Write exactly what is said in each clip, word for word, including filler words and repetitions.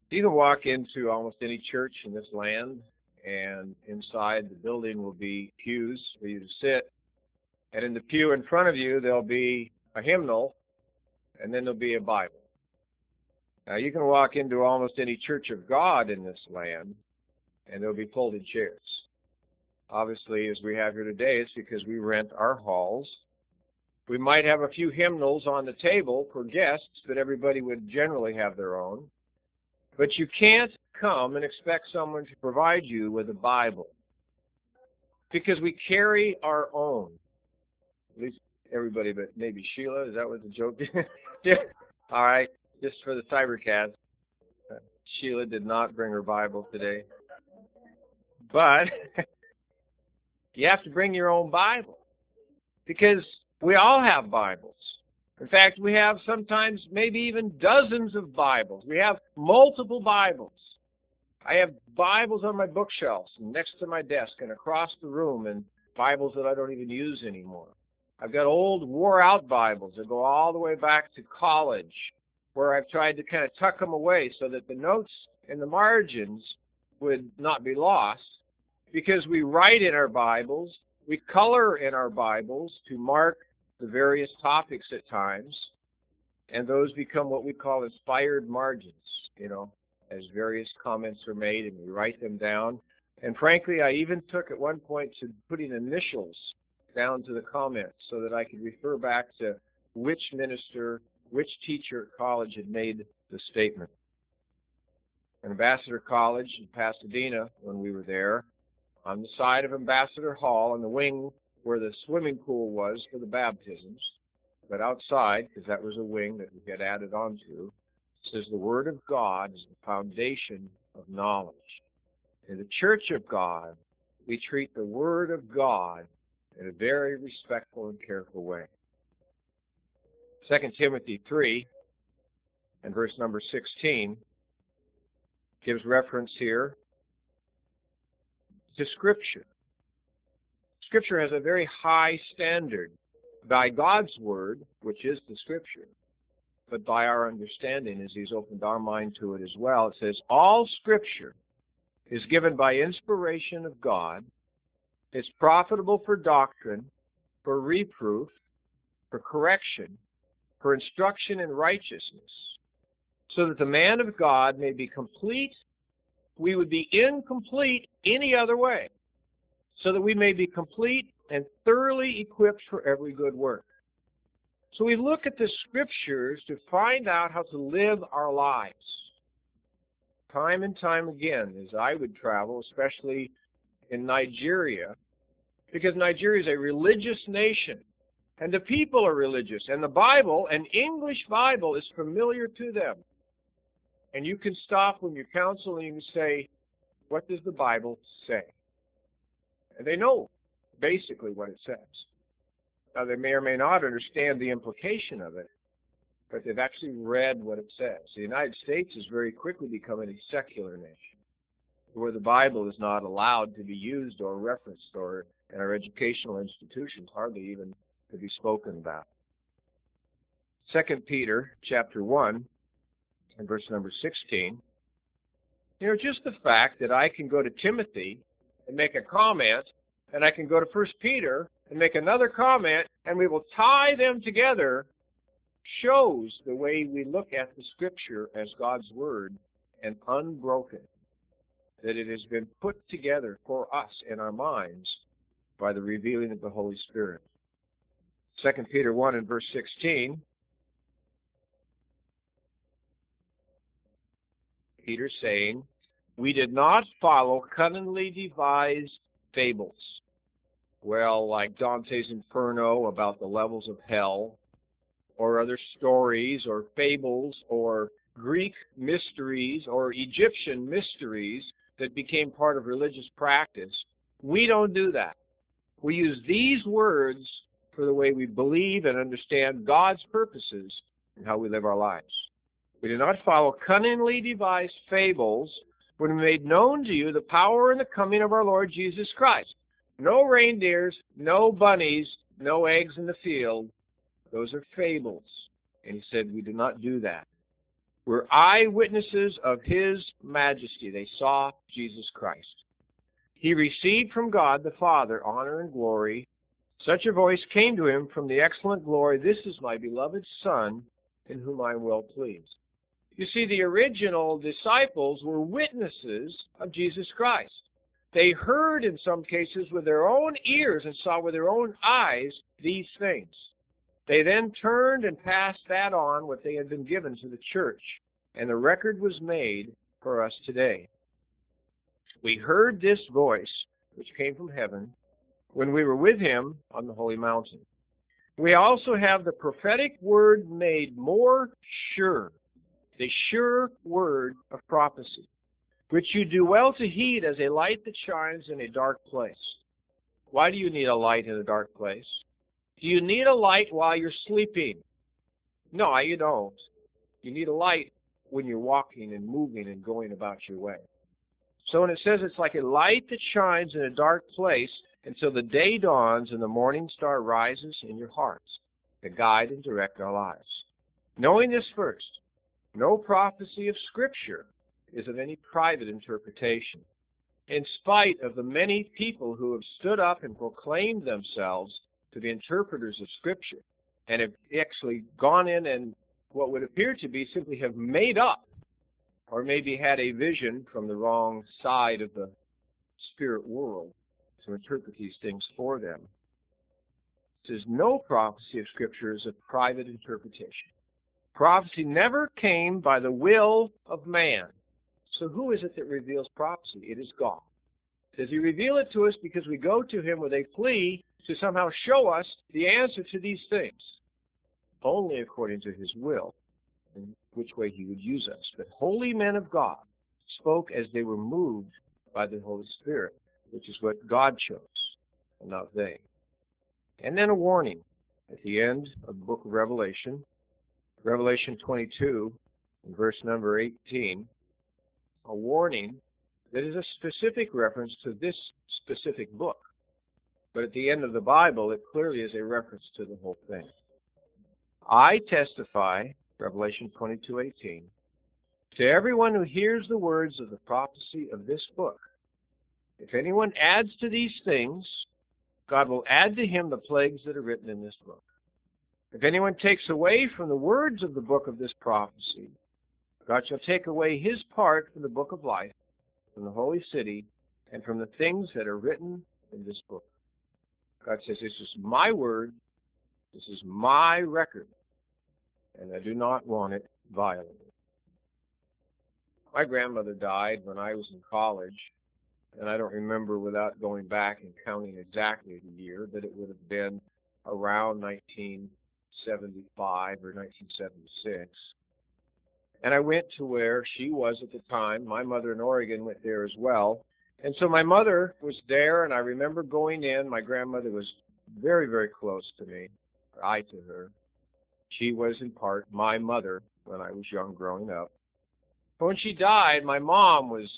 You can walk into almost any church in this land, and inside the building will be pews for you to sit. And in the pew in front of you, there'll be a hymnal, and then there'll be a Bible. Now, you can walk into almost any church of God in this land, and there'll be folded chairs. Obviously, as we have here today, it's because we rent our halls. We might have a few hymnals on the table for guests, but everybody would generally have their own. But you can't come and expect someone to provide you with a Bible, because we carry our own. At least everybody, but maybe Sheila. Is that what the joke is? Yeah. All right. Just for the cybercast, uh, Sheila did not bring her Bible today. But you have to bring your own Bible, because we all have Bibles. In fact, we have sometimes maybe even dozens of Bibles. We have multiple Bibles. I have Bibles on my bookshelves and next to my desk and across the room, and Bibles that I don't even use anymore. I've got old wore-out Bibles that go all the way back to college, where I've tried to kind of tuck them away so that the notes in the margins would not be lost, because we write in our Bibles, we color in our Bibles to mark the various topics at times, and those become what we call inspired margins, you know, as various comments are made, and we write them down. And frankly, I even took at one point to putting initials down to the comments so that I could refer back to which minister, which teacher at college had made the statement. In Ambassador College in Pasadena, when we were there, on the side of Ambassador Hall, in the wing where the swimming pool was for the baptisms, but outside, because that was a wing that we had added onto, it says the Word of God is the foundation of knowledge. In the Church of God, we treat the Word of God in a very respectful and careful way. Second Timothy three and verse number sixteen gives reference here to Scripture. Scripture has a very high standard by God's Word, which is the Scripture, but by our understanding, as He's opened our mind to it as well. It says, all Scripture is given by inspiration of God. It's profitable for doctrine, for reproof, for correction, for instruction in righteousness, so that the man of God may be complete. We would be incomplete any other way, so that we may be complete and thoroughly equipped for every good work. So we look at the Scriptures to find out how to live our lives. Time and time again, as I would travel, especially in Nigeria, because Nigeria is a religious nation, and the people are religious, and the Bible, an English Bible, is familiar to them. And you can stop when you counsel and you can say, what does the Bible say? And they know basically what it says. Now, they may or may not understand the implication of it, but they've actually read what it says. The United States is very quickly becoming a secular nation, where the Bible is not allowed to be used or referenced, or in our educational institutions hardly even to be spoken about. Second Peter chapter one and verse number sixteen. You know, just the fact that I can go to Timothy and make a comment, and I can go to First Peter and make another comment, and we will tie them together, shows the way we look at the Scripture as God's Word and unbroken, that it has been put together for us in our minds by the revealing of the Holy Spirit. Second Peter one and verse sixteen, Peter's saying, we did not follow cunningly devised fables. Well, like Dante's Inferno about the levels of hell, or other stories or fables or Greek mysteries or Egyptian mysteries that became part of religious practice. We don't do that. We use these words for the way we believe and understand God's purposes and how we live our lives. We do not follow cunningly devised fables when we made known to you the power and the coming of our Lord Jesus Christ. No reindeers, no bunnies, no eggs in the field. Those are fables. And he said we do not do that. were eyewitnesses of his majesty. They saw Jesus Christ. He received from God the Father honor and glory. Such a voice came to him from the excellent glory, "This is my beloved Son, in whom I am well pleased." You see, the original disciples were witnesses of Jesus Christ. They heard in some cases with their own ears and saw with their own eyes these things. They then turned and passed that on, what they had been given, to the church, and the record was made for us today. We heard this voice, which came from heaven, when we were with him on the holy mountain. We also have the prophetic word made more sure, the sure word of prophecy, which you do well to heed as a light that shines in a dark place. Why do you need a light in a dark place? Do you need a light while you're sleeping? No, you don't. You need a light when you're walking and moving and going about your way. So when it says it's like a light that shines in a dark place until the day dawns and the morning star rises in your hearts to guide and direct our lives. Knowing this first, no prophecy of Scripture is of any private interpretation. In spite of the many people who have stood up and proclaimed themselves to be interpreters of Scripture and have actually gone in and what would appear to be simply have made up or maybe had a vision from the wrong side of the spirit world to interpret these things for them. It says no prophecy of Scripture is a private interpretation. Prophecy never came by the will of man. So who is it that reveals prophecy? It is God. Does he reveal it to us because we go to him with a plea to somehow show us the answer to these things? Only according to his will, and which way he would use us. But holy men of God spoke as they were moved by the Holy Spirit, which is what God chose, and not they. And then a warning at the end of the book of Revelation, Revelation twenty-two, and verse number eighteen, a warning that is a specific reference to this specific book. But at the end of the Bible, it clearly is a reference to the whole thing. I testify, Revelation twenty-two eighteen, to everyone who hears the words of the prophecy of this book. If anyone adds to these things, God will add to him the plagues that are written in this book. If anyone takes away from the words of the book of this prophecy, God shall take away his part from the book of life, from the holy city, and from the things that are written in this book. God says, this is my word, this is my record, and I do not want it violated. My grandmother died when I was in college, and I don't remember without going back and counting exactly the year, but it would have been around nineteen seventy-five or nineteen seventy-six. And I went to where she was at the time. My mother in Oregon went there as well. And so my mother was there, and I remember going in. My grandmother was very, very close to me, or I to her. She was in part my mother when I was young growing up. But when she died, my mom was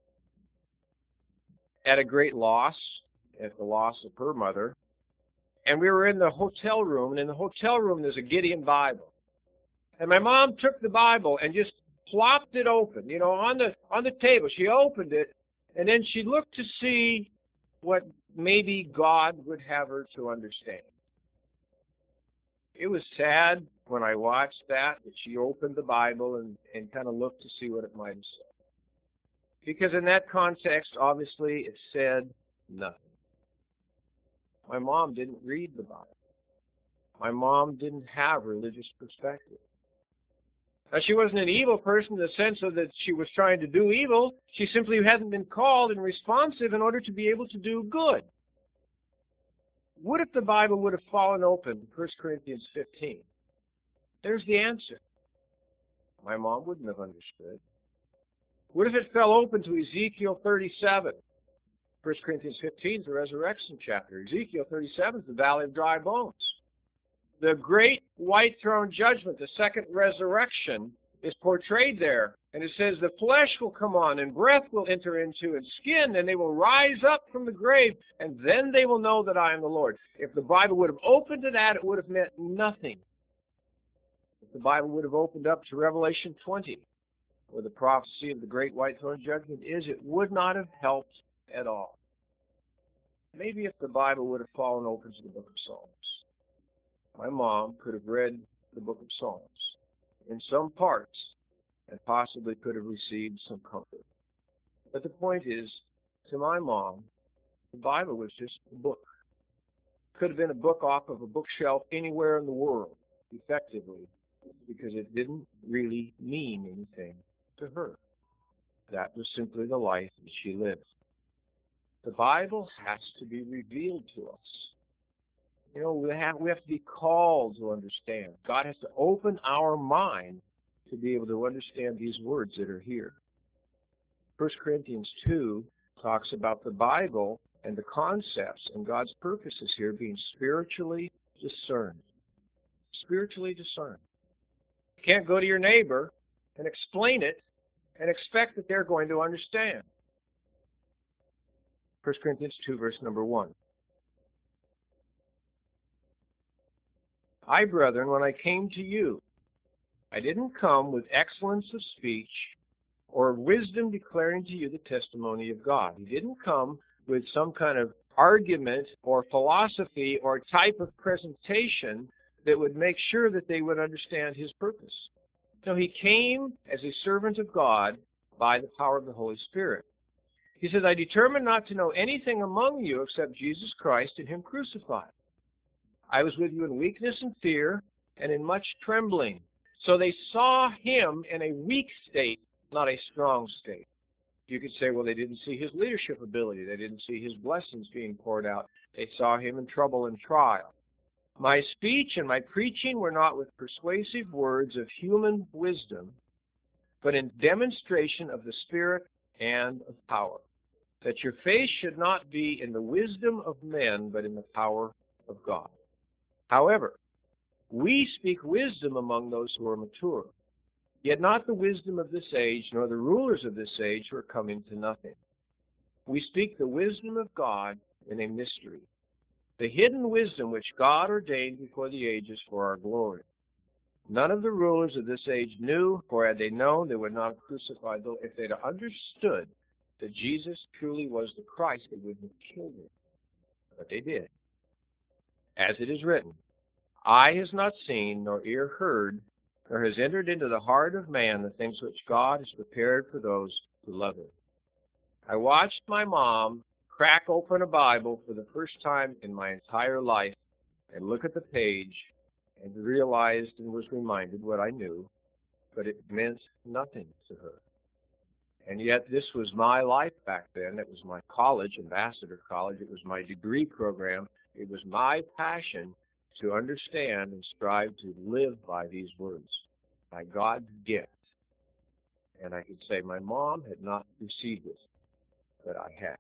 at a great loss, at the loss of her mother. And we were in the hotel room, and in the hotel room there's a Gideon Bible. And my mom took the Bible and just plopped it open, you know, on the on the table. She opened it, and then she looked to see what maybe God would have her to understand. It was sad when I watched that, that she opened the Bible and, and kind of looked to see what it might have said. Because in that context, obviously, it said nothing. My mom didn't read the Bible. My mom didn't have religious perspective. Now, she wasn't an evil person in the sense of that she was trying to do evil. She simply hadn't been called and responsive in order to be able to do good. What if the Bible would have fallen open to First Corinthians fifteen? There's the answer. My mom wouldn't have understood. What if it fell open to Ezekiel thirty-seven? First Corinthians fifteen is the resurrection chapter. Ezekiel thirty-seven is the valley of dry bones. The great white throne judgment, the second resurrection, is portrayed there. And it says the flesh will come on and breath will enter into and skin, and they will rise up from the grave, and then they will know that I am the Lord. If the Bible would have opened to that, it would have meant nothing. If the Bible would have opened up to Revelation twenty, where the prophecy of the great white throne judgment is, it would not have helped at all. Maybe if the Bible would have fallen open to the book of Psalms, my mom could have read the book of Psalms in some parts and possibly could have received some comfort. But the point is, to my mom, the Bible was just a book. It could have been a book off of a bookshelf anywhere in the world, effectively, because it didn't really mean anything to her. That was simply the life that she lived. The Bible has to be revealed to us. You know, we have, we have to be called to understand. God has to open our mind to be able to understand these words that are here. First Corinthians two talks about the Bible and the concepts and God's purposes here being spiritually discerned. Spiritually discerned. You can't go to your neighbor and explain it and expect that they're going to understand. First Corinthians two, verse number one. I, brethren, when I came to you, I didn't come with excellence of speech or wisdom declaring to you the testimony of God. He didn't come with some kind of argument or philosophy or type of presentation that would make sure that they would understand his purpose. No, he came as a servant of God by the power of the Holy Spirit. He says, I determined not to know anything among you except Jesus Christ and him crucified. I was with you in weakness and fear and in much trembling. So they saw him in a weak state, not a strong state. You could say, well, they didn't see his leadership ability. They didn't see his blessings being poured out. They saw him in trouble and trial. My speech and my preaching were not with persuasive words of human wisdom, but in demonstration of the Spirit and of power, that your faith should not be in the wisdom of men, but in the power of God. However, we speak wisdom among those who are mature, yet not the wisdom of this age, nor the rulers of this age who are coming to nothing. We speak the wisdom of God in a mystery, the hidden wisdom which God ordained before the ages for our glory. None of the rulers of this age knew, for had they known, they would not have crucified. Though if they'd understood that Jesus truly was the Christ, they wouldn't have killed him. But they did. As it is written, eye has not seen, nor ear heard, nor has entered into the heart of man the things which God has prepared for those who love him. I watched my mom crack open a Bible for the first time in my entire life and look at the page and realized and was reminded what I knew, but it meant nothing to her. And yet this was my life back then. It was my college, Ambassador College. It was my degree program. It was my passion to understand and strive to live by these words, by God's gift. And I could say my mom had not received it, but I had.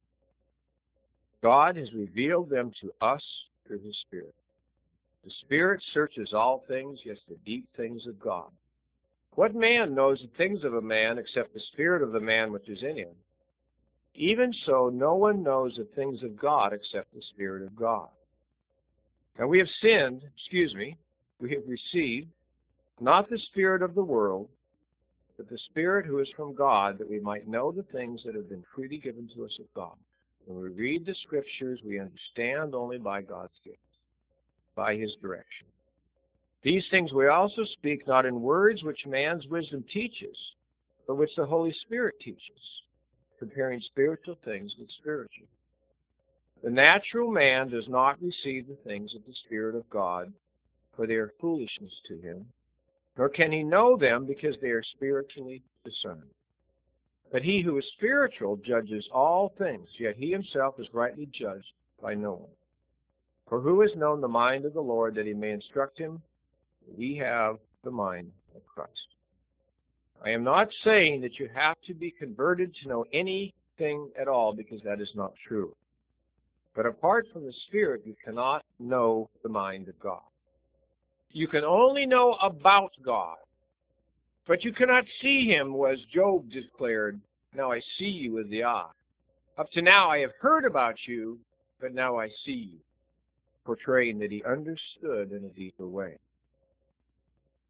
God has revealed them to us through his Spirit. The Spirit searches all things, yes, the deep things of God. What man knows the things of a man except the spirit of the man which is in him? Even so, no one knows the things of God except the Spirit of God. Now we have sinned, excuse me, we have received not the spirit of the world, but the Spirit who is from God, that we might know the things that have been freely given to us of God. When we read the Scriptures, we understand only by God's gift, by his direction. These things we also speak not in words which man's wisdom teaches, but which the Holy Spirit teaches, comparing spiritual things with spiritual. The natural man does not receive the things of the Spirit of God, for they are foolishness to him, nor can he know them because they are spiritually discerned. But he who is spiritual judges all things, yet he himself is rightly judged by no one. For who has known the mind of the Lord that he may instruct him? We have the mind of Christ. I am not saying that you have to be converted to know anything at all, because that is not true. But apart from the Spirit, you cannot know the mind of God. You can only know about God, but you cannot see him, as Job declared, now I see you with the eye. Up to now I have heard about you, but now I see you, portraying that he understood in a deeper way.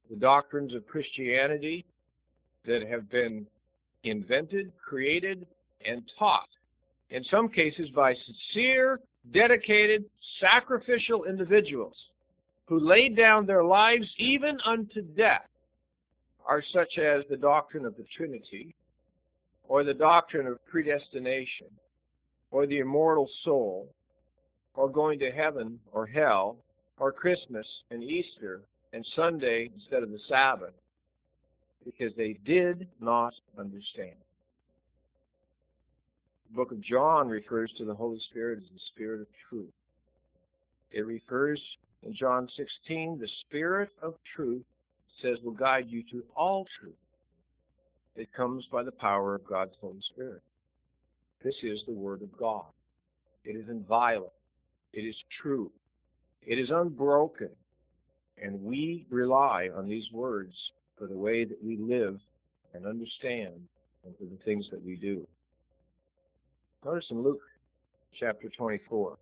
the doctrines of Christianity that have been invented, created, and taught, in some cases by sincere, dedicated, sacrificial individuals who laid down their lives even unto death, are such as the doctrine of the Trinity, or the doctrine of predestination, or the immortal soul, or going to heaven or hell, or Christmas and Easter and Sunday instead of the Sabbath, because they did not understand. The book of John refers to the Holy Spirit as the Spirit of truth. It refers in John sixteen, the Spirit of truth says will guide you to all truth. It comes by the power of God's Holy Spirit. This is the Word of God. It is inviolate. It is true. It is unbroken. And we rely on these words for the way that we live and understand and for the things that we do. Notice in Luke chapter twenty-four,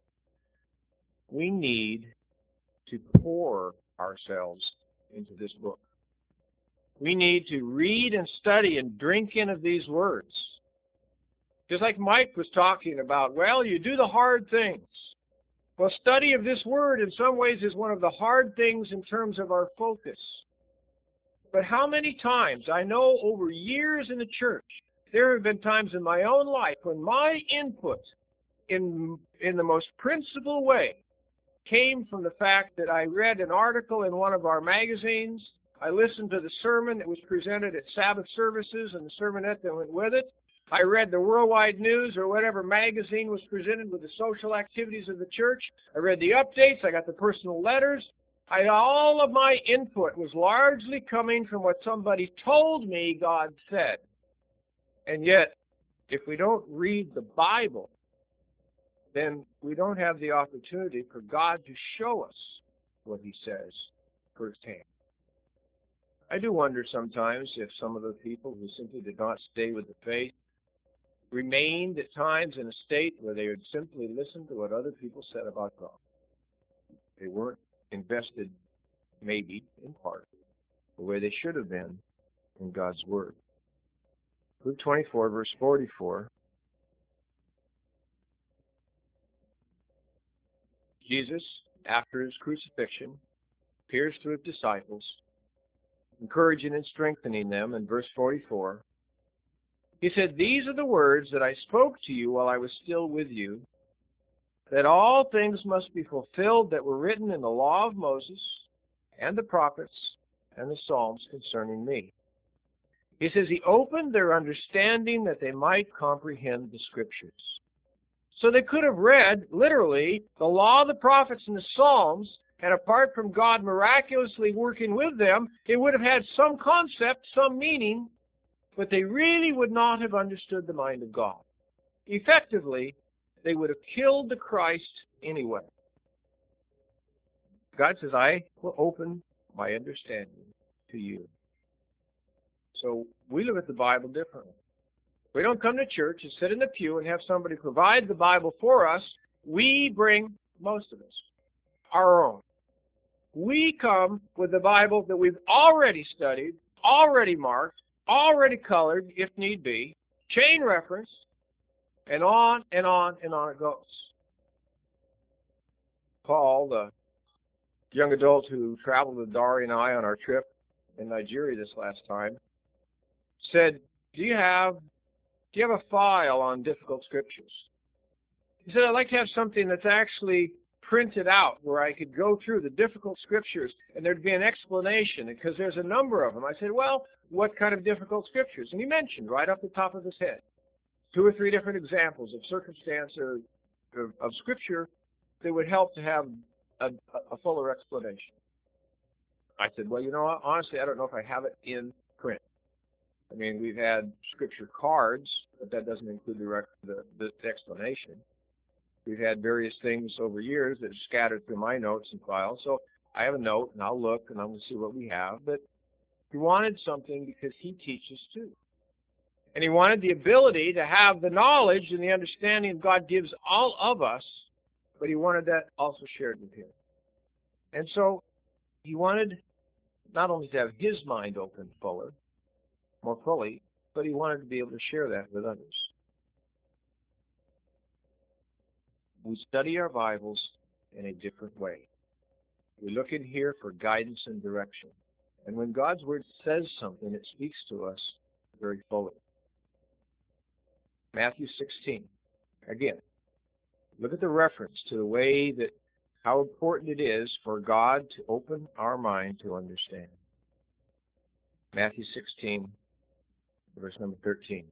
we need to pour ourselves into this book. We need to read and study and drink in of these words. Just like Mike was talking about, well, you do the hard things. Well, study of this word in some ways is one of the hard things in terms of our focus. But how many times, I know over years in the church, there have been times in my own life when my input in, in the most principal way came from the fact that I read an article in one of our magazines, I listened to the sermon that was presented at Sabbath services and the sermonette that went with it, I read the Worldwide News or whatever magazine was presented with the social activities of the church, I read the updates, I got the personal letters, I, all of my input was largely coming from what somebody told me God said. And yet, if we don't read the Bible, then we don't have the opportunity for God to show us what He says firsthand. I do wonder sometimes if some of the people who simply did not stay with the faith remained at times in a state where they would simply listen to what other people said about God. They weren't invested, maybe, in part, the way they should have been in God's Word. Luke twenty-four, verse forty-four. Jesus, after His crucifixion, appears to His disciples, encouraging and strengthening them. In verse forty-four, He said, "These are the words that I spoke to you while I was still with you, that all things must be fulfilled that were written in the law of Moses and the prophets and the Psalms concerning me." He says He opened their understanding that they might comprehend the Scriptures. So they could have read, literally, the law, the prophets, and the Psalms, and apart from God miraculously working with them, they would have had some concept, some meaning, but they really would not have understood the mind of God. Effectively, they would have killed the Christ anyway. God says, I will open my understanding to you. So we look at the Bible differently. We don't come to church and sit in the pew and have somebody provide the Bible for us. We bring, most of us, our own. We come with the Bible that we've already studied, already marked, already colored, if need be, chain reference, and on and on and on it goes. Paul, the young adult who traveled with Dari and I on our trip in Nigeria this last time, said, do you have, do you have a file on difficult scriptures? He said, I'd like to have something that's actually printed out where I could go through the difficult scriptures and there'd be an explanation because there's a number of them. I said, well, what kind of difficult scriptures? And he mentioned right off the top of his head two or three different examples of circumstance or of, of scripture that would help to have a, a fuller explanation. I said, well, you know, honestly, I don't know if I have it in print. I mean, we've had scripture cards, but that doesn't include the, rec the, the explanation. We've had various things over years that are scattered through my notes and files. So I have a note, and I'll look, and I'm going to see what we have. But he wanted something because he teaches too. And he wanted the ability to have the knowledge and the understanding God gives all of us, but he wanted that also shared with him. And so he wanted not only to have his mind open fuller, more fully, but he wanted to be able to share that with others. We study our Bibles in a different way. We look in here for guidance and direction. And when God's Word says something, it speaks to us very fully. Matthew sixteen. Again, look at the reference to the way that how important it is for God to open our mind to understand. Matthew sixteen, verse number thirteen.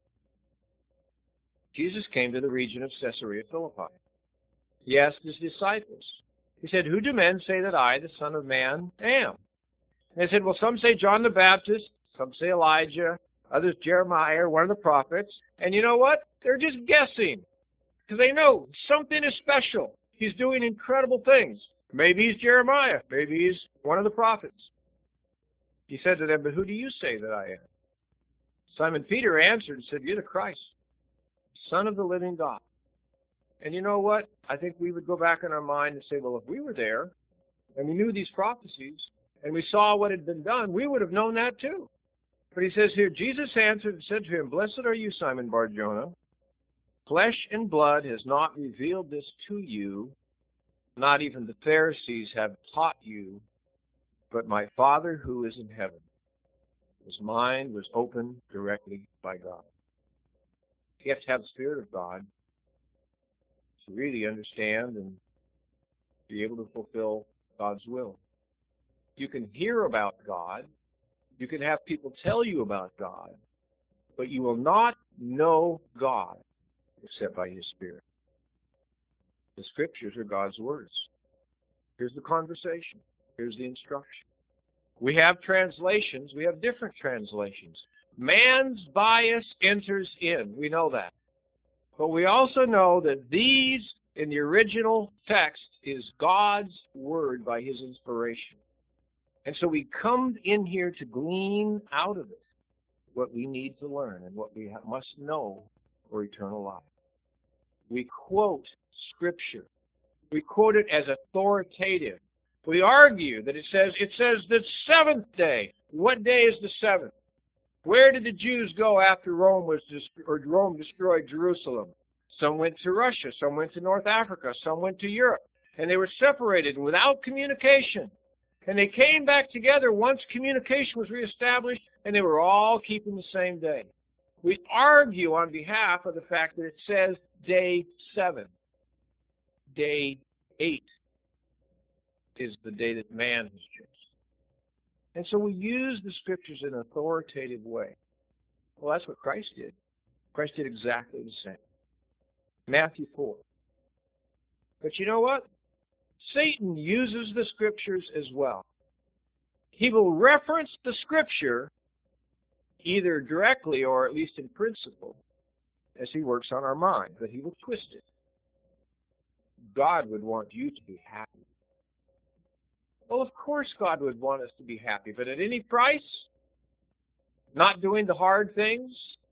Jesus came to the region of Caesarea Philippi. He asked his disciples. He said, "Who do men say that I, the Son of Man, am?" And they said, "Well, some say John the Baptist, some say Elijah, others Jeremiah, or one of the prophets." And you know what? They're just guessing, because they know something is special. He's doing incredible things. Maybe he's Jeremiah. Maybe he's one of the prophets. He said to them, "But who do you say that I am?" Simon Peter answered and said, "You're the Christ, Son of the living God." And you know what? I think we would go back in our mind and say, well, if we were there and we knew these prophecies and we saw what had been done, we would have known that too. But he says here, Jesus answered and said to him, "Blessed are you, Simon Bar-Jonah. Flesh and blood has not revealed this to you, not even the Pharisees have taught you, but my Father who is in heaven." His mind was opened directly by God. You have to have the Spirit of God to really understand and be able to fulfill God's will. You can hear about God. You can have people tell you about God, but you will not know God except by His Spirit. The Scriptures are God's words. Here's the conversation. Here's the instruction. We have translations. We have different translations. Man's bias enters in. We know that. But we also know that these, in the original text, is God's Word by His inspiration. And so we come in here to glean out of it what we need to learn and what we must know for eternal life. We quote Scripture. We quote it as authoritative. We argue that it says, it says the seventh day. What day is the seventh? Where did the Jews go after Rome was or Rome destroyed Jerusalem? Some went to Russia, some went to North Africa, some went to Europe. And they were separated without communication. And they came back together once communication was reestablished, and they were all keeping the same day. We argue on behalf of the fact that it says day seven. Day eight is the day that man has chosen. And so we use the Scriptures in an authoritative way. Well, that's what Christ did. Christ did exactly the same. Matthew four. But you know what? Satan uses the Scriptures as well. He will reference the Scripture either directly or at least in principle as he works on our mind, but he will twist it. God would want you to be happy. Well, of course God would want us to be happy, but at any price? Not doing the hard things?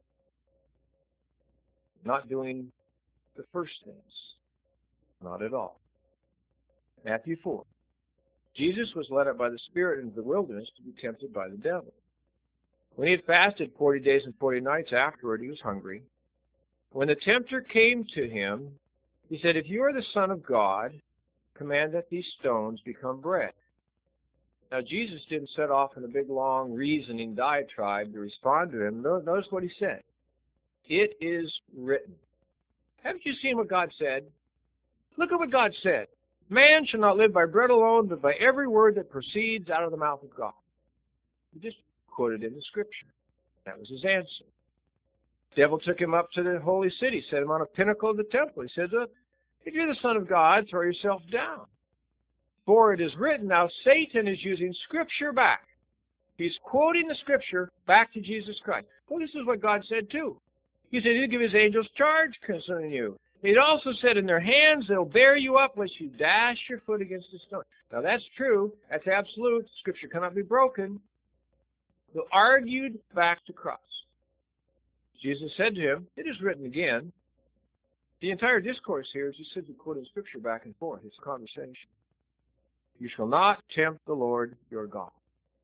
Not doing the first things? Not at all. Matthew four. Jesus was led up by the Spirit into the wilderness to be tempted by the devil. When he had fasted forty days and forty nights afterward, he was hungry. When the tempter came to him, he said, "If you are the Son of God, command that these stones become bread." Now, Jesus didn't set off in a big, long, reasoning diatribe to respond to him. Notice what he said. It is written. Haven't you seen what God said? Look at what God said. Man shall not live by bread alone, but by every word that proceeds out of the mouth of God. He just quoted in the Scripture. That was his answer. The devil took him up to the holy city, set him on a pinnacle of the temple. He said, "Look, if you're the Son of God, throw yourself down. For it is written," now Satan is using Scripture back. He's quoting the Scripture back to Jesus Christ. Well, this is what God said too. He said he'll give his angels charge concerning you. It also said, "In their hands they'll bear you up, lest you dash your foot against a stone." Now that's true. That's absolute. Scripture cannot be broken. They argued back to Christ. Jesus said to him, "It is written again." The entire discourse here is just simply quoting Scripture back and forth. It's a conversation. "You shall not tempt the Lord your God."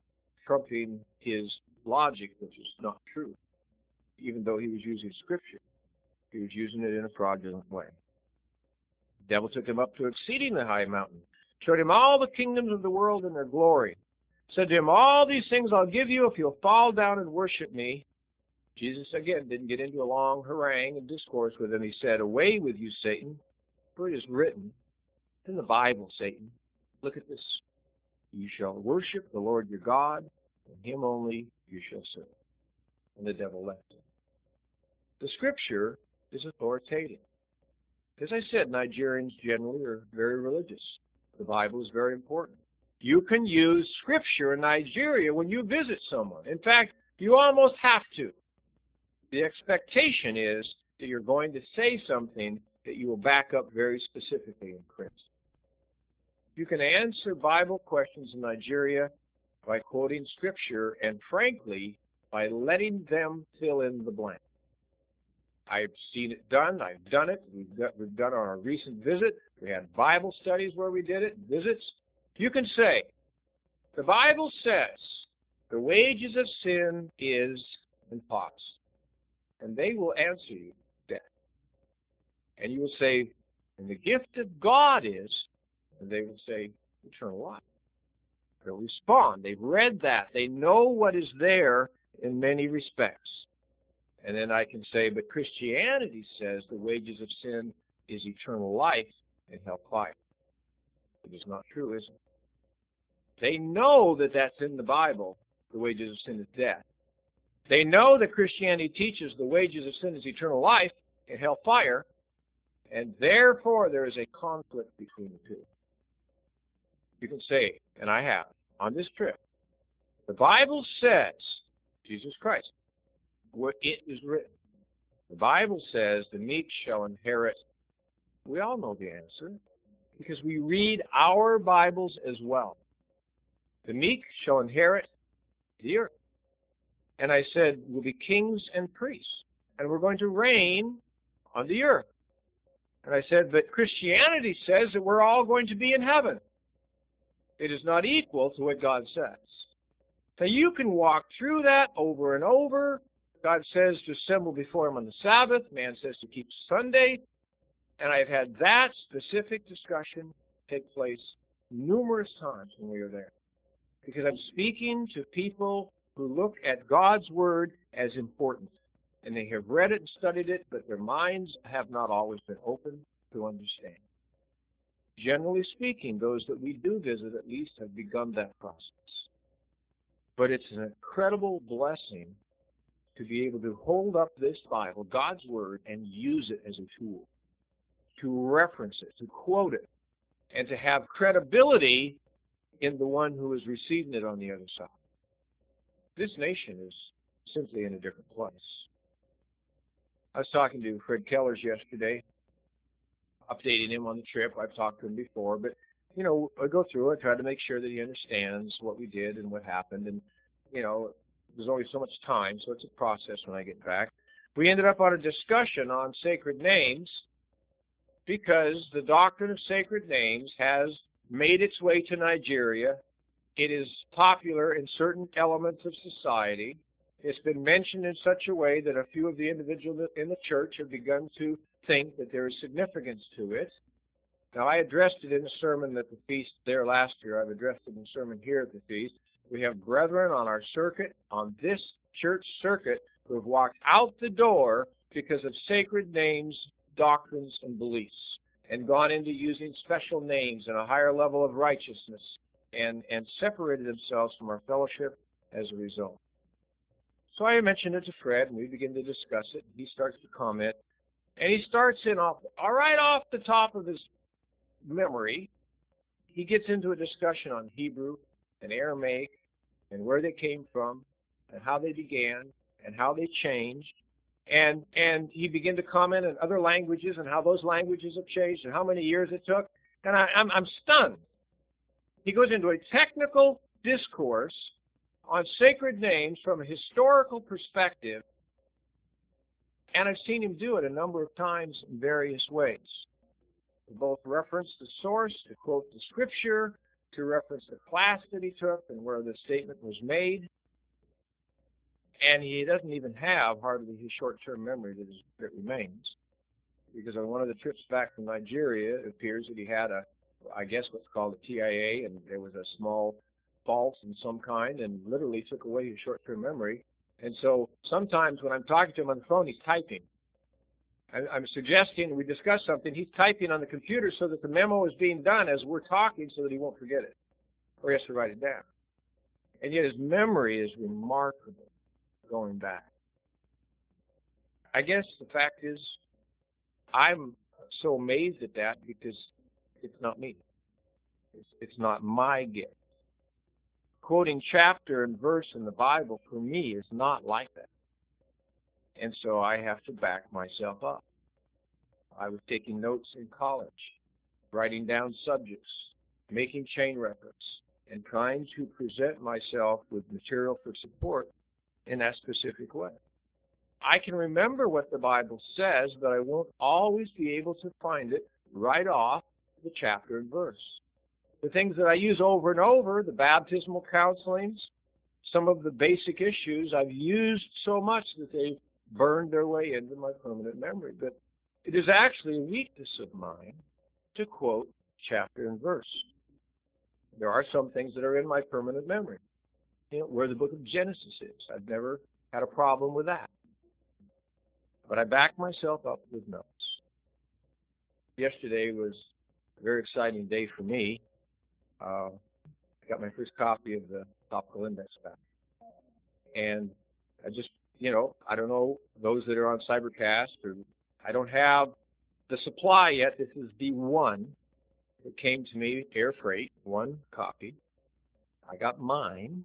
trumping his logic, which is not true. Even though he was using Scripture, he was using it in a fraudulent way. The devil took him up to exceedingly high mountain, showed him all the kingdoms of the world and their glory, said to him, all these things I'll give you if you'll fall down and worship me. Jesus, again, didn't get into a long harangue and discourse with him. He said, away with you, Satan, for it is written, it's in the Bible, Satan, look at this. You shall worship the Lord your God, and him only you shall serve. And the devil left him. The Scripture is authoritative. As I said, Nigerians generally are very religious. The Bible is very important. You can use Scripture in Nigeria when you visit someone. In fact, you almost have to. The expectation is that you're going to say something that you will back up very specifically in print. You can answer Bible questions in Nigeria by quoting Scripture and, frankly, by letting them fill in the blank. I've seen it done. I've done it. We've, got, we've done it on our recent visit. We had Bible studies where we did it, visits. You can say, the Bible says the wages of sin is in pots. And they will answer you, death. And you will say, and the gift of God is, and they will say, eternal life. They'll respond. They've read that. They know what is there in many respects. And then I can say, but Christianity says the wages of sin is eternal life and hellfire. It is not true, is it? They know that that's in the Bible, the wages of sin is death. They know that Christianity teaches the wages of sin is eternal life and hellfire, and therefore there is a conflict between the two. You can say, and I have, on this trip, the Bible says, Jesus Christ, what it is written. The Bible says the meek shall inherit. We all know the answer because we read our Bibles as well. The meek shall inherit the earth. And I said, we'll be kings and priests, and we're going to reign on the earth. And I said, but Christianity says that we're all going to be in heaven. It is not equal to what God says. So you can walk through that over and over. God says to assemble before him on the Sabbath. Man says to keep Sunday. And I've had that specific discussion take place numerous times when we were there. Because I'm speaking to people who look at God's Word as important. And they have read it and studied it, but their minds have not always been open to understand. Generally speaking, those that we do visit at least have begun that process. But it's an incredible blessing to be able to hold up this Bible, God's Word, and use it as a tool, to reference it, to quote it, and to have credibility in the one who is receiving it on the other side. This nation is simply in a different place. I was talking to Fred Kellers yesterday, updating him on the trip. I've talked to him before, but, you know, I go through it, try to make sure that he understands what we did and what happened. And, you know, there's only so much time, so it's a process when I get back. We ended up on a discussion on sacred names because the doctrine of sacred names has made its way to Nigeria. It is popular in certain elements of society. It's been mentioned in such a way that a few of the individuals in the church have begun to think that there is significance to it. Now, I addressed it in a sermon at the feast there last year. I've addressed it in a sermon here at the feast. We have brethren on our circuit, on this church circuit, who have walked out the door because of sacred names, doctrines, and beliefs, and gone into using special names and a higher level of righteousness, and, and separated themselves from our fellowship as a result. So I mentioned it to Fred, and we begin to discuss it. He starts to comment, and he starts in off, all right off the top of his memory, he gets into a discussion on Hebrew and Aramaic and where they came from and how they began and how they changed. And and he began to comment on other languages and how those languages have changed and how many years it took. And I, I'm, I'm stunned. He goes into a technical discourse on sacred names from a historical perspective, and I've seen him do it a number of times in various ways. To both reference the source, to quote the Scripture, to reference the class that he took and where the statement was made. And he doesn't even have hardly his short-term memory that, is, that remains. Because on one of the trips back from Nigeria, it appears that he had a, I guess what's called a T I A, and there was a small fault in some kind, and literally took away his short-term memory. And so sometimes when I'm talking to him on the phone, he's typing. I'm suggesting we discuss something. He's typing on the computer so that the memo is being done as we're talking so that he won't forget it, or he has to write it down. And yet his memory is remarkable going back. I guess the fact is I'm so amazed at that because it's not me. It's, it's not my gift. Quoting chapter and verse in the Bible for me is not like that. And so I have to back myself up. I was taking notes in college, writing down subjects, making chain reference, and trying to present myself with material for support in that specific way. I can remember what the Bible says, but I won't always be able to find it right off the chapter and verse. The things that I use over and over, the baptismal counselings, some of the basic issues, I've used so much that they've burned their way into my permanent memory. But it is actually a weakness of mine to quote chapter and verse. There are some things that are in my permanent memory. You know, where the book of Genesis is. I've never had a problem with that. But I back myself up with notes. Yesterday was a very exciting day for me. Uh, I got my first copy of the Topical Index back. And I just, you know, I don't know those that are on Cybercast, or I don't have the supply yet. This is the one that came to me, air freight, one copy. I got mine.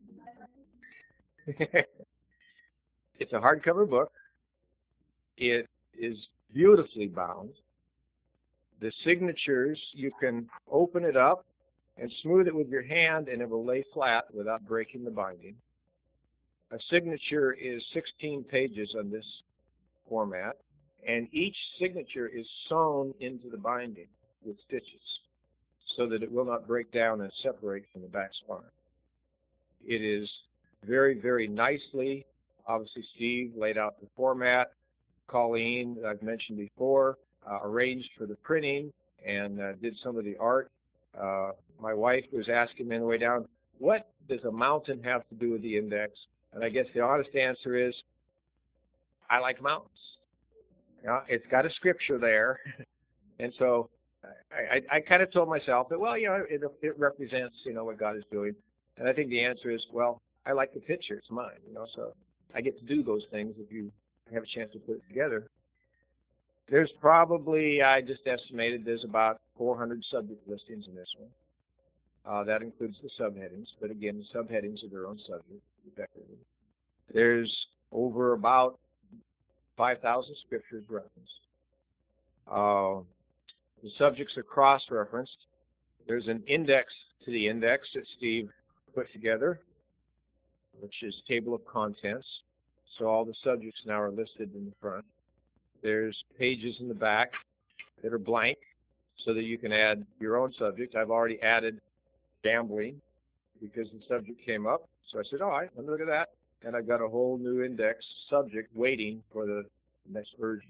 It's a hardcover book. It is beautifully bound. The signatures, you can open it up and smooth it with your hand, and it will lay flat without breaking the binding. A signature is sixteen pages on this format, and each signature is sewn into the binding with stitches so that it will not break down and separate from the back spine. It is very, very nicely. Obviously, Steve laid out the format. Colleen, I've mentioned before, uh, arranged for the printing and uh, did some of the art. Uh, my wife was asking me on the way down, what does a mountain have to do with the index? And I guess the honest answer is, I like mountains. You know, it's got a scripture there. And so I, I, I kind of told myself that, well, you know, it, it represents, you know, what God is doing. And I think the answer is, well, I like the picture. It's mine, you know, so I get to do those things if you have a chance to put it together. There's probably, I just estimated, there's about four hundred subject listings in this one. Uh, that includes the subheadings, but again, the subheadings are their own subject, effectively. There's over about five thousand scriptures referenced. Uh, the subjects are cross-referenced. There's an index to the index that Steve put together, which is table of contents. So all the subjects now are listed in the front. There's pages in the back that are blank so that you can add your own subject. I've already added gambling because the subject came up. So I said, all right, let me look at that. And I've got a whole new index subject waiting for the next version.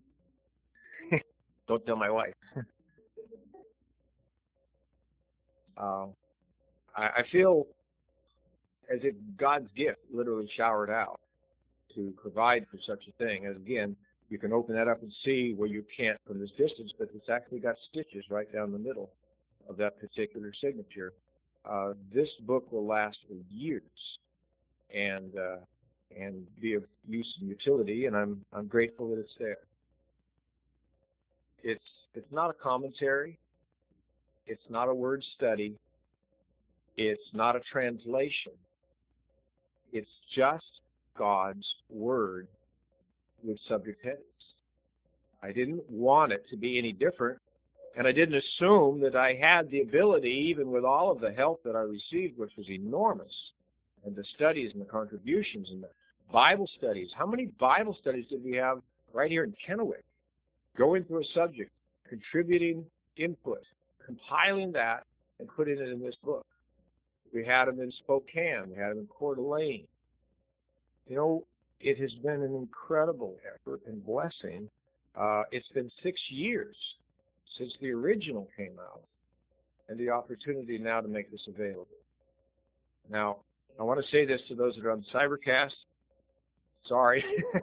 Don't tell my wife. uh, I, I feel as if God's gift literally showered out to provide for such a thing. And again, you can open that up and see where you can't from this distance, but it's actually got stitches right down the middle of that particular signature. Uh, this book will last for years and uh, and be of use and utility, and I'm I'm grateful that it's there. It's it's not a commentary. It's not a word study. It's not a translation. It's just God's Word with subject headings. I didn't want it to be any different, and I didn't assume that I had the ability, even with all of the help that I received, which was enormous, and the studies and the contributions and the Bible studies. How many Bible studies did we have right here in Kennewick? Going through a subject, contributing input, compiling that, and putting it in this book. We had them in Spokane. We had them in Coeur d'Alene. You know, it has been an incredible effort and blessing. Uh, it's been six years since the original came out, and the opportunity now to make this available. Now, I want to say this to those that are on Cybercast. Sorry.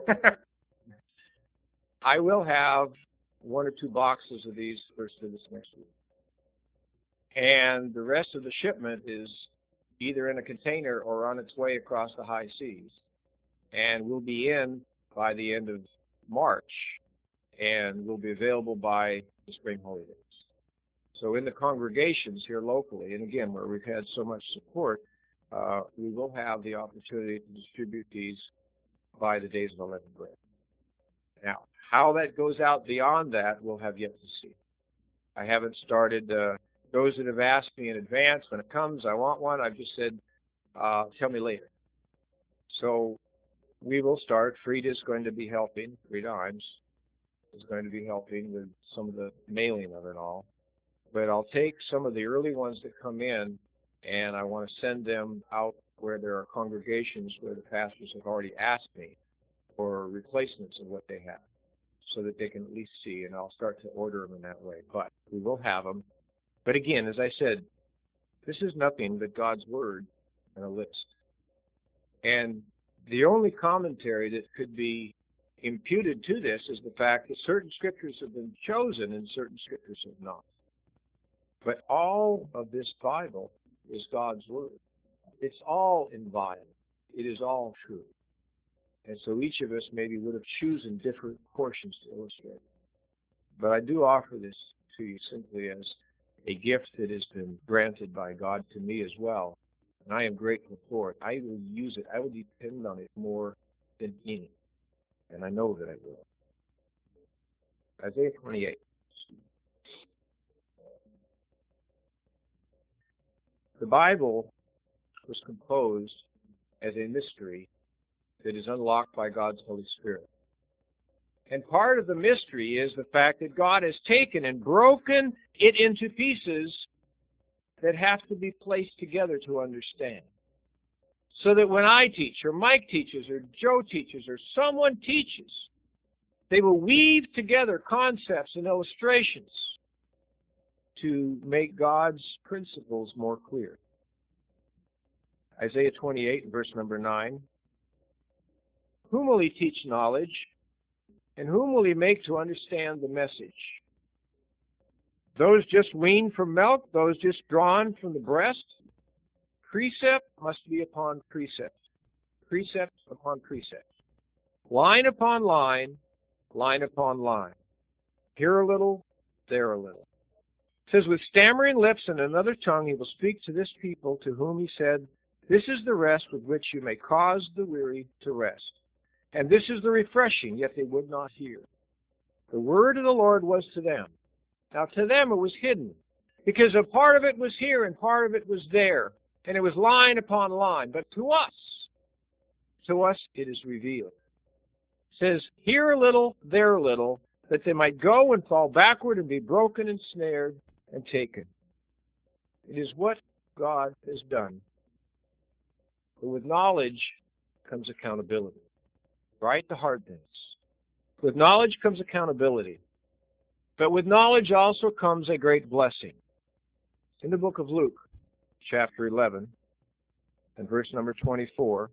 I will have one or two boxes of these first of this next week. And the rest of the shipment is either in a container or on its way across the high seas. And we'll be in by the end of March, and will be available by the spring holidays. So in the congregations here locally, and again, where we've had so much support, uh, we will have the opportunity to distribute these by the days of unleavened bread. Now, how that goes out beyond that, we'll have yet to see. I haven't started. Uh, those that have asked me in advance, when it comes, I want one, I've just said, uh, tell me later. So we will start. Frida's going to be helping. Frida Imes is going to be helping with some of the mailing of it all. But I'll take some of the early ones that come in, and I want to send them out where there are congregations where the pastors have already asked me for replacements of what they have, so that they can at least see, and I'll start to order them in that way. But we will have them. But again, as I said, this is nothing but God's Word and a list. And the only commentary that could be imputed to this is the fact that certain scriptures have been chosen and certain scriptures have not. But all of this Bible is God's Word. It's all inviolate. It is all true. And so each of us maybe would have chosen different portions to illustrate. But I do offer this to you simply as a gift that has been granted by God to me as well. And I am grateful for it. I will use it. I will depend on it more than any. And I know that I will. Isaiah twenty-eight. The Bible was composed as a mystery that is unlocked by God's Holy Spirit. And part of the mystery is the fact that God has taken and broken it into pieces that have to be placed together to understand. So that when I teach, or Mike teaches, or Joe teaches, or someone teaches, they will weave together concepts and illustrations to make God's principles more clear. Isaiah twenty-eight, verse number nine. Whom will he teach knowledge, and whom will he make to understand the message? Those just weaned from milk, those just drawn from the breast? Precept must be upon precept, precept upon precept, line upon line, line upon line. Here a little, there a little. It says, with stammering lips and another tongue he will speak to this people, to whom he said, this is the rest with which you may cause the weary to rest. And this is the refreshing, yet they would not hear. The word of the Lord was to them. Now to them it was hidden, because a part of it was here and part of it was there, and it was line upon line. But to us, to us it is revealed. It says, here a little, there a little, that they might go and fall backward and be broken and snared and taken. It is what God has done. But with knowledge comes accountability. Write the hard things. With knowledge comes accountability. But with knowledge also comes a great blessing. In the book of Luke, chapter eleven, and verse number twenty-four,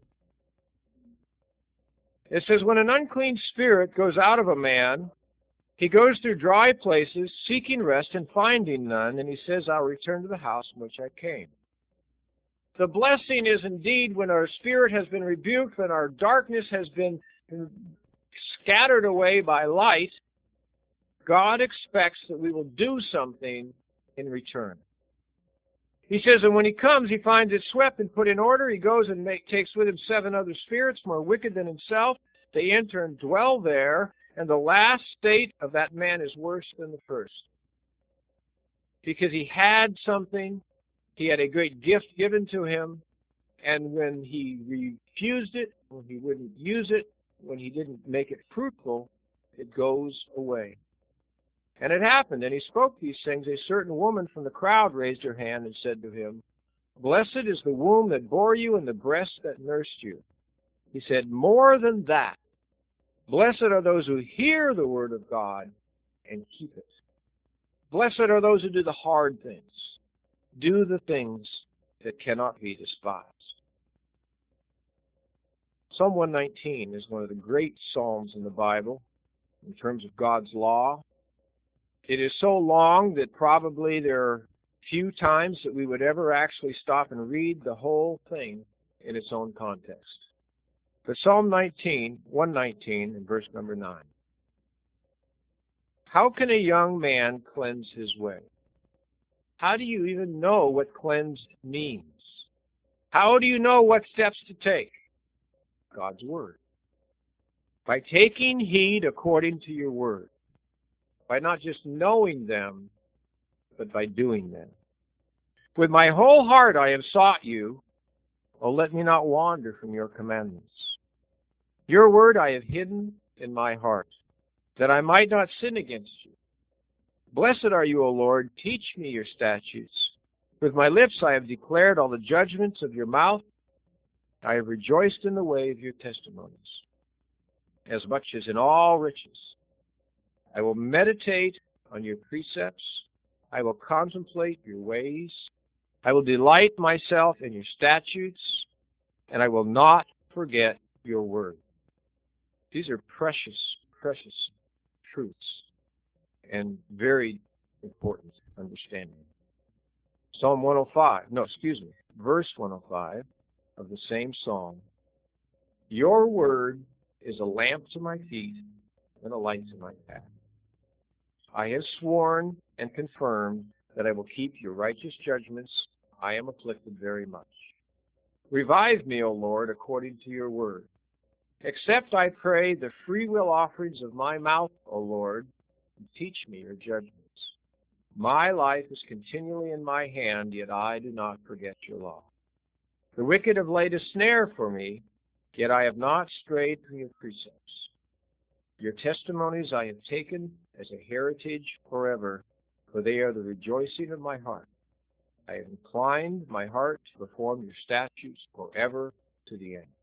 it says, when an unclean spirit goes out of a man, he goes through dry places, seeking rest and finding none, and he says, I'll return to the house from which I came. The blessing is indeed when our spirit has been rebuked, when our darkness has been scattered away by light, God expects that we will do something in return. He says, and when he comes, he finds it swept and put in order. He goes and make, takes with him seven other spirits more wicked than himself. They enter and dwell there, and the last state of that man is worse than the first. Because he had something, he had a great gift given to him, and when he refused it, when he wouldn't use it, when he didn't make it fruitful, it goes away. And it happened, and he spoke these things. A certain woman from the crowd raised her hand and said to him, Blessed is the womb that bore you and the breast that nursed you. He said, More than that, blessed are those who hear the word of God and keep it. Blessed are those who do the hard things, do the things that cannot be despised. Psalm one nineteen is one of the great psalms in the Bible in terms of God's law. It is so long that probably there are few times that we would ever actually stop and read the whole thing in its own context. But Psalm nineteen, one nineteen, and verse number nine. How can a young man cleanse his way? How do you even know what cleansed means? How do you know what steps to take? God's Word. By taking heed according to your Word. By not just knowing them, but by doing them. With my whole heart I have sought you. Oh, let me not wander from your commandments. Your word I have hidden in my heart, that I might not sin against you. Blessed are you, O Lord. Teach me your statutes. With my lips I have declared all the judgments of your mouth. I have rejoiced in the way of your testimonies, as much as in all riches. I will meditate on your precepts. I will contemplate your ways. I will delight myself in your statutes, and I will not forget your word. These are precious, precious truths and very important understanding. Psalm one oh five, no, excuse me, verse one oh five of the same psalm. Your word is a lamp to my feet and a light to my path. I have sworn and confirmed that I will keep your righteous judgments. I am afflicted very much. Revive me, O Lord, according to your word. Accept, I pray, the free will offerings of my mouth, O Lord, and teach me your judgments. My life is continually in my hand, yet I do not forget your law. The wicked have laid a snare for me, yet I have not strayed from your precepts. Your testimonies I have taken as a heritage forever, for they are the rejoicing of my heart. I have inclined my heart to perform your statutes forever to the end.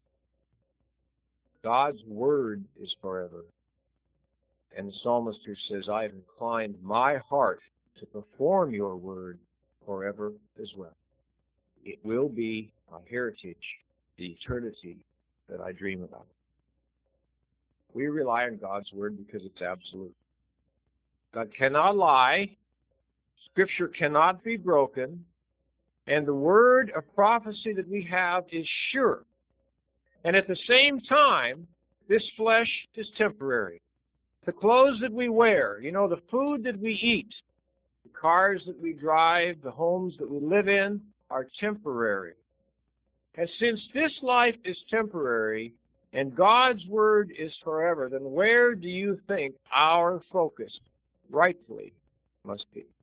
God's word is forever. And the psalmist here says, I have inclined my heart to perform your word forever as well. It will be a heritage, the eternity that I dream about. We rely on God's word because it's absolute. God cannot lie. Scripture cannot be broken. And the word of prophecy that we have is sure. And at the same time, this flesh is temporary. The clothes that we wear, you know, the food that we eat, the cars that we drive, the homes that we live in are temporary. And since this life is temporary and God's word is forever, then where do you think our focus rightfully must be?